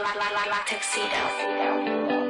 black tuxedo.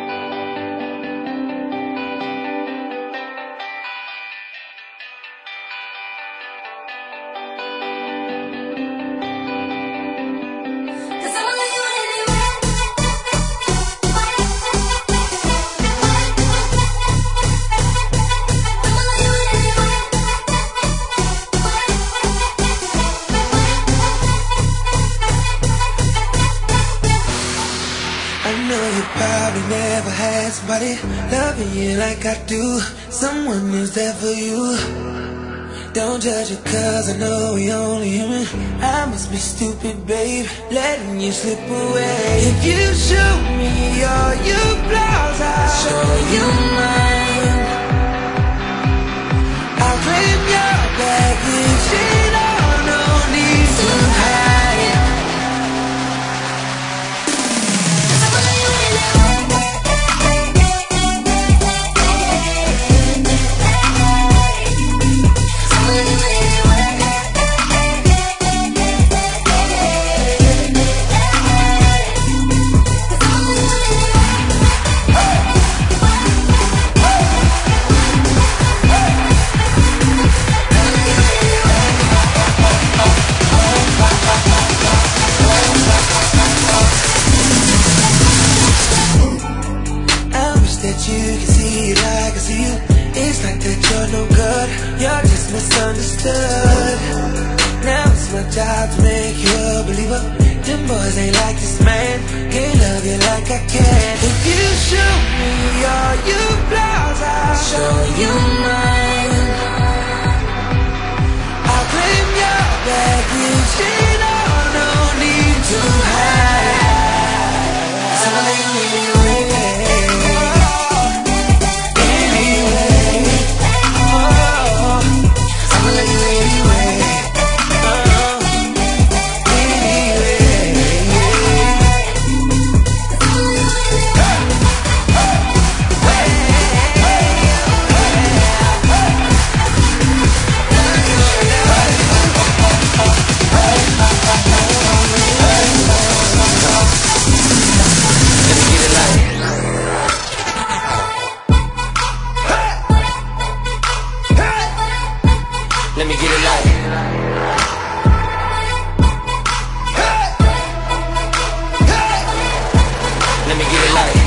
I know you probably never had somebody loving you like I do. Someone who's there for you. Don't judge it cause I know we only human. I must be stupid, babe, letting you slip away. If you show me all your flaws, I'll show you mine. I'll claim your baggage, shit, oh, no need to hide. That you can see it like I see you. It's like that you're no good, you're just misunderstood. Now it's my job to make you a believer. Them boys ain't like this, man, can't love you like I can. If you show me all your flaws, I'll show you mine. I'll claim your baggage, shit, oh, no need to hide. So let me get it light. Let me get it light.